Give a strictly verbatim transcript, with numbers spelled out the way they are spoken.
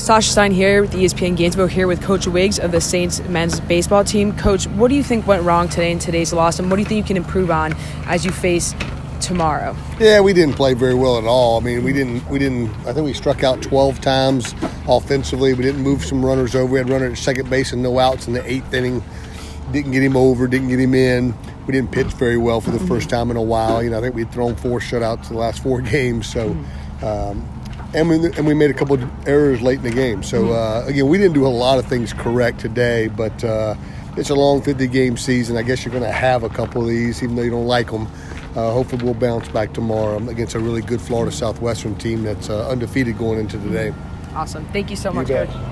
Sasha Stein here with E S P N Gainesville, here with Coach Wiggs of the Saints men's baseball team. Coach, what do you think went wrong today in today's loss, and what do you think you can improve on as you face tomorrow? Yeah, we didn't play very well at all. I mean, we didn't, we didn't, I think we struck out twelve times offensively. We didn't move some runners over. We had a runner at second base and no outs in the eighth inning. Didn't get him over, didn't get him in. We didn't pitch very well for the first time in a while. You know, I think we'd thrown four shutouts in the last four games. So, um, and we and we made a couple of errors late in the game. So, uh, again, we didn't do a lot of things correct today, but uh, it's a long fifty-game season. I guess you're going to have a couple of these, even though you don't like them. Uh, hopefully we'll bounce back tomorrow against a really good Florida Southwestern team that's uh, undefeated going into today. Awesome. Thank you so You much, bet. Coach.